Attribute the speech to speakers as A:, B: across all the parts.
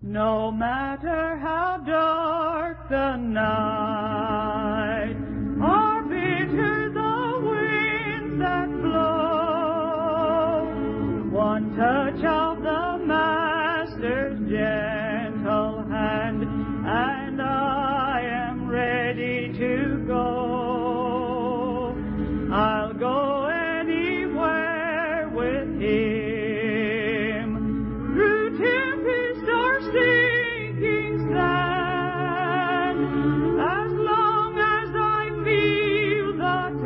A: No matter how dark the night, or bitter the winds that blow, one touch of the Master's gentle hand, and I am ready to go. I'll go anywhere with Him, through tempest or sinking sand, as long as I feel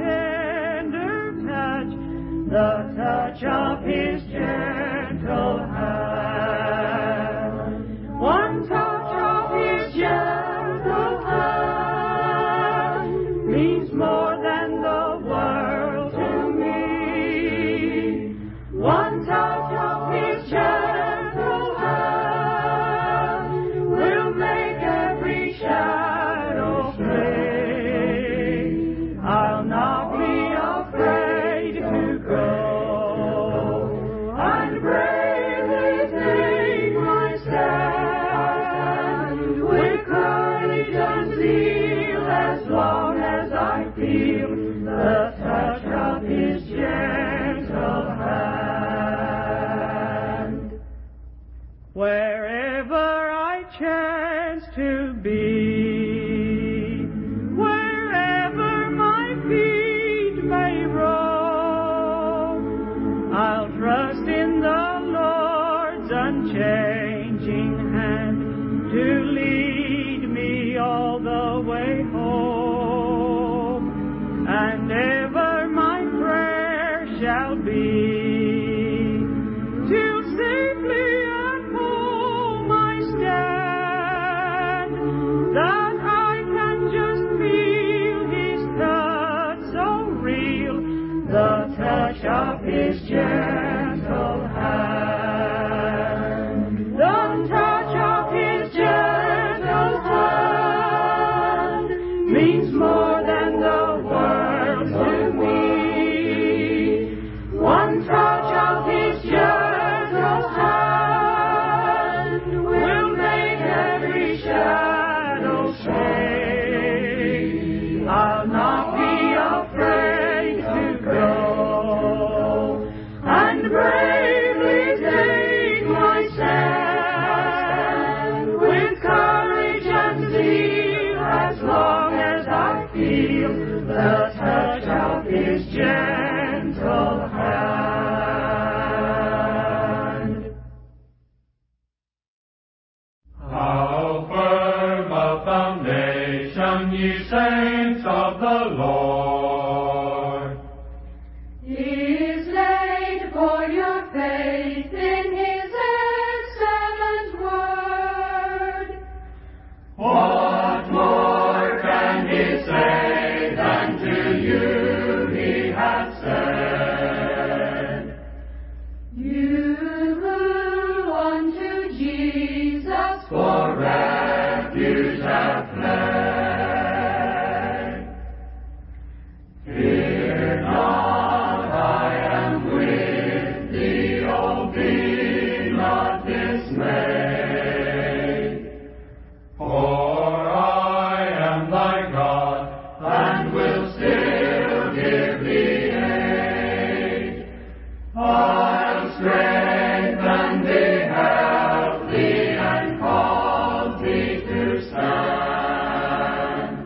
A: the touch of His gentle hand. One touch of His gentle hand means more than the world to me. One touch of His gentle hand will make every shadow fade. I'll not be afraid to go, and bravely take my stand, with courage and zeal, as long as I feel the touch of His gentle hand. Wherever I chance to be, wherever my feet may roam, I'll trust in the Lord's unchanging hand to lead me all the way home. And ever my prayer shall be, till safely at home I stand, that I can just feel His touch so real, the touch of His gentle hand. The touch of His gentle hand means more than the world to me. One touch of His gentle hand will make every shadow fade. I'll not be afraid to go, and bravely take my stand, with courage and zeal, as long as I feel the touch of His gentle hand.
B: How firm a foundation, ye saints of the Lord,
C: is laid for your faith in His excellent word.
B: what more can He say than to you He hath said?
C: You who unto Jesus
B: For refuge have fled, fear not, I am with thee, oh, be not dismayed. For I am thy God, and will still give thee aid. I'll strengthen thee, help thee, and cause thee to stand.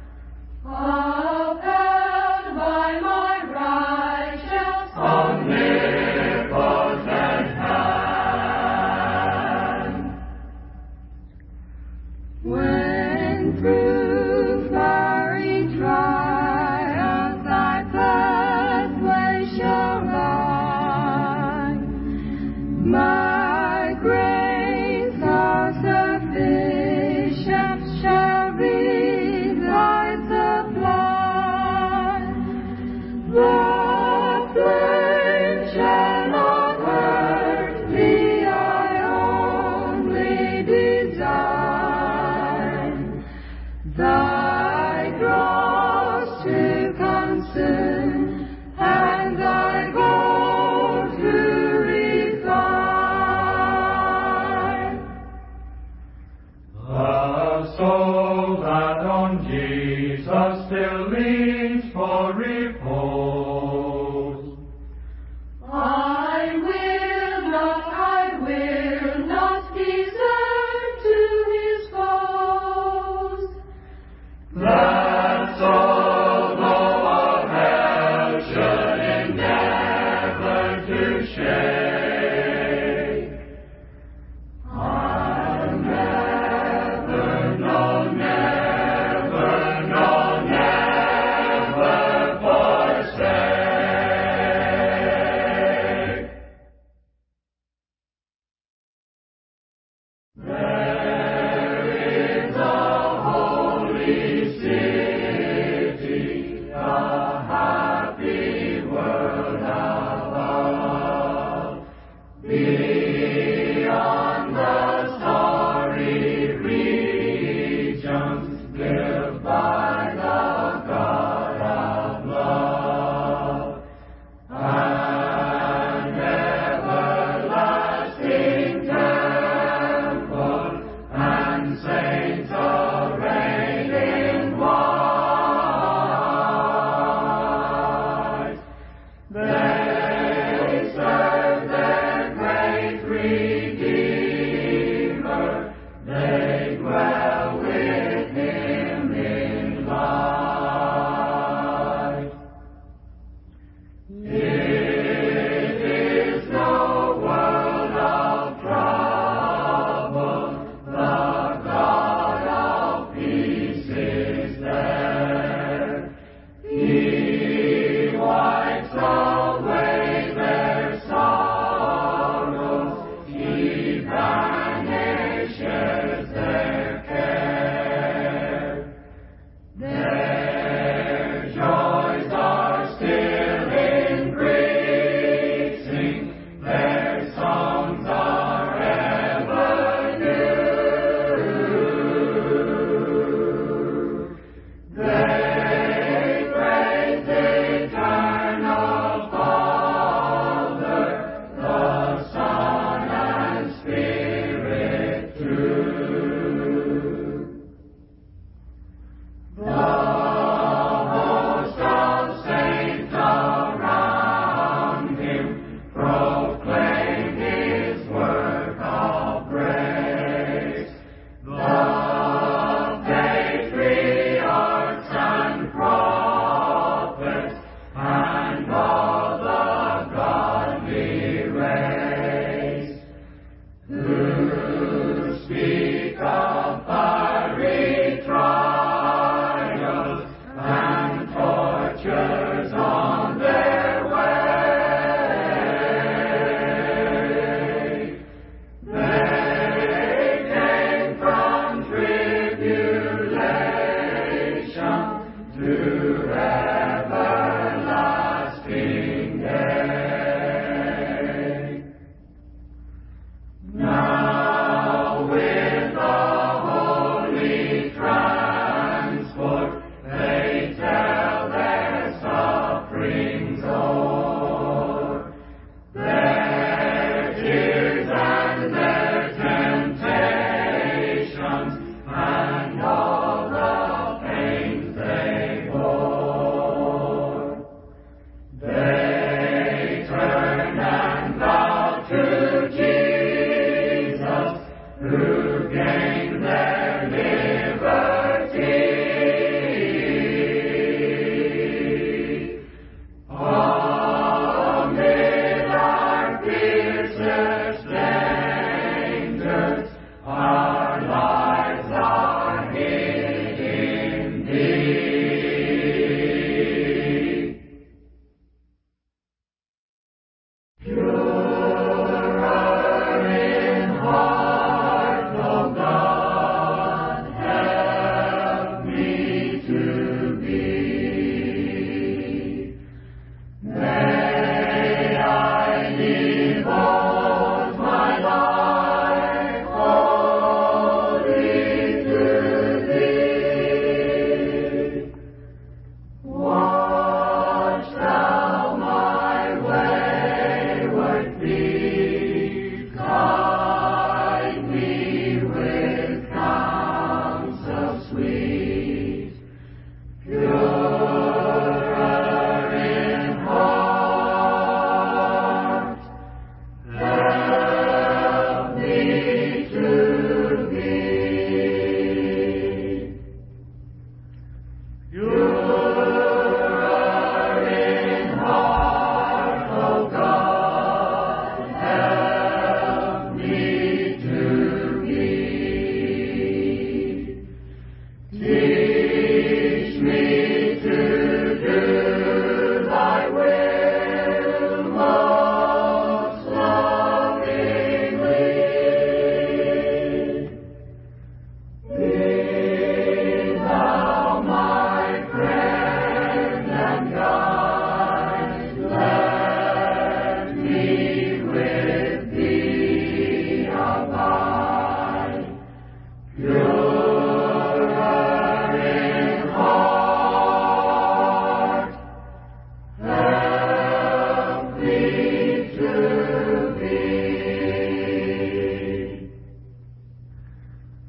C: upheld by my righteous
B: Omnipotent hand.
C: when through fiery trials thy pathway shall lie, my grace all sufficient shall be thy supply. The flame shall not hurt thee, I only desire
B: means for repose.
C: I will not desert to his foes.
B: That soul, though of hell, should endeavor to shake. I'll never, no, never, no, never forsake. There is a holy city, a happy world above, beyond the starry regions built by the God of love. An everlasting temple and saints arrayed in white. They serve their great Redeemer. They dwell with him in light. It is no world of trouble. The God of peace is there. He wipes away their sorrows. He banishes their care. Their joys are still increasing. Their songs are ever new. They praise the eternal Father, the Son and Spirit too. The host of saints around him proclaim his work of grace. The patriarchs and prophets and all the godly race, who speak of fiery trials and tortures on their way. They came from tribulation to everlasting day. Now with the holy transport, they tell their sufferings o'er, their tears and their temptations, and all the pains they bore. They turn and bow to Jesus, who gained their liberty. Amid our fiercest dangers, our lives are hid in Thee. Purer in heart, O God,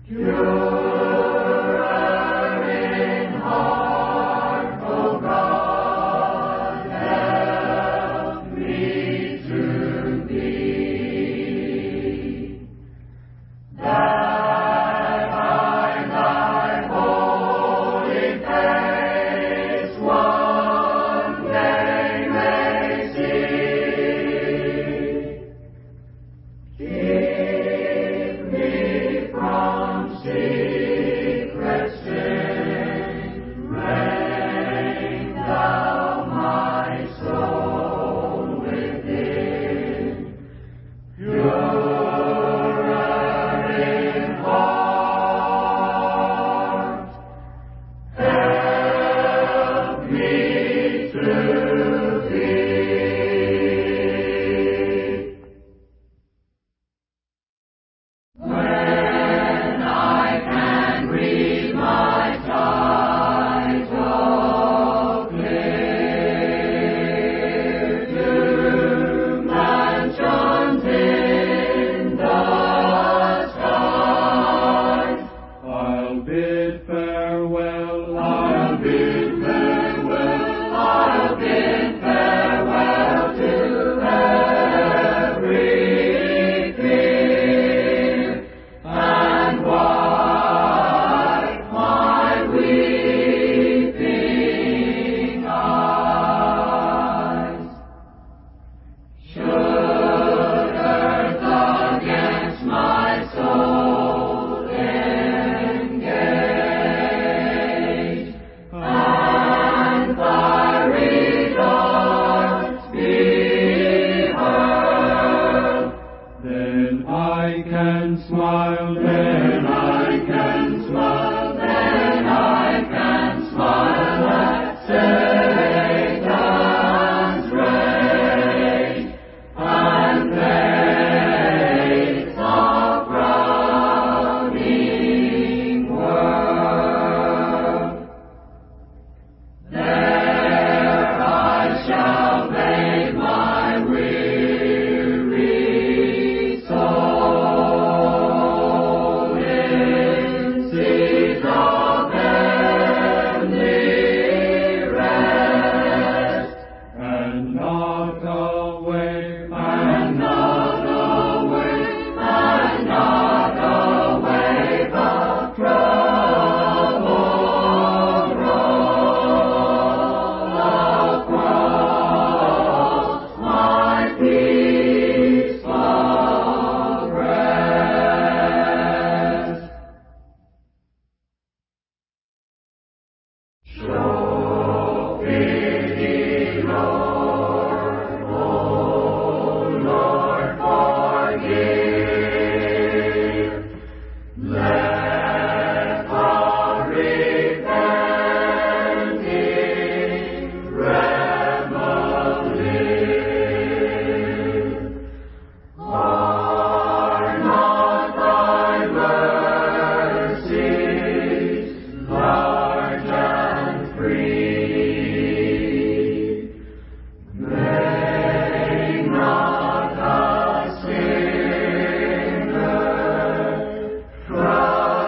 B: From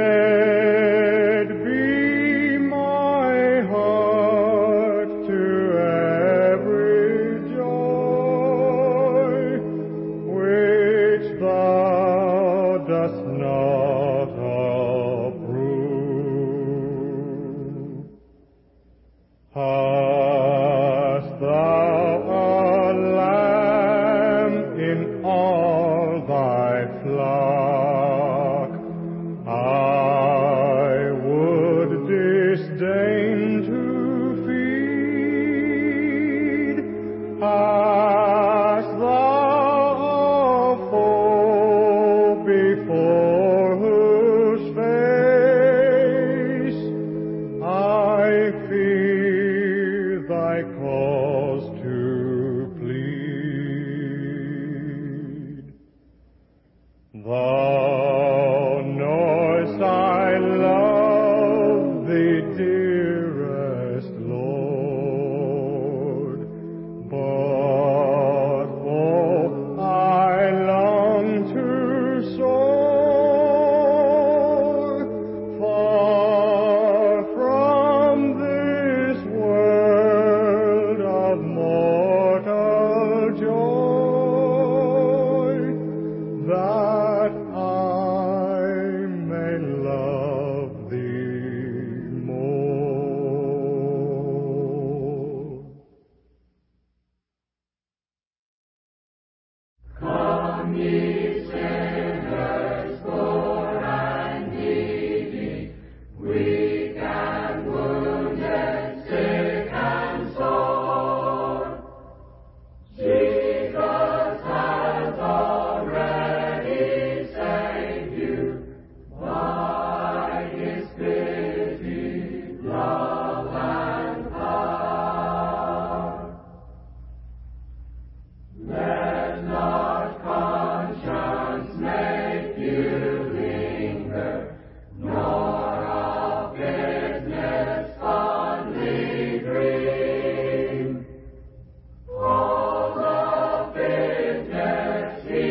B: Blessed be my heart to every joy which thou dost not approve. Hast thou a lamb in all thy flock? I would disdain to feed. Hast thou a foe before whose face I fear thy cause to plead? Thou knowest I love thee, dearest Lord, but oh, I long to soar far from this world of mortal joy, that I may love thee more.
C: Come ye sinners, poor and needy, weak and wounded, sick and sore. Jesus has already saved you by His pity, love, and power. Let not conscience make you linger, nor of business fondly dream. All the business He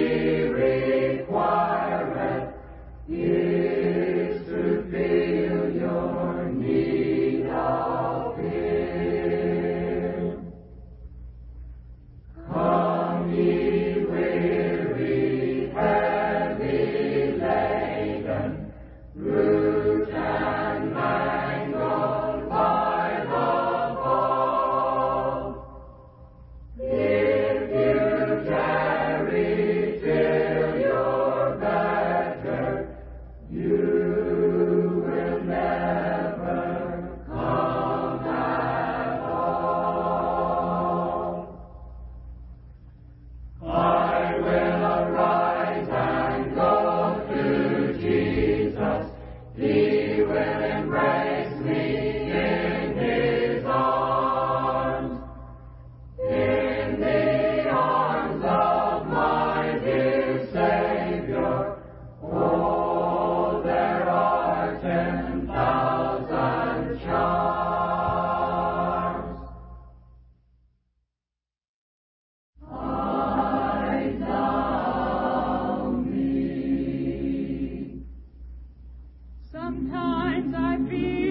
C: requireth is to feel your need of Him. Come ye weary, heavy laden, bruised and mangled by the fall. If you tarry till you're better, you will never come at all. I will arise and go to Jesus. He will embrace me in His arms. In the arms of my dear Savior, oh, there are 10,000 charms. Eyes on me.
A: Sometimes I feel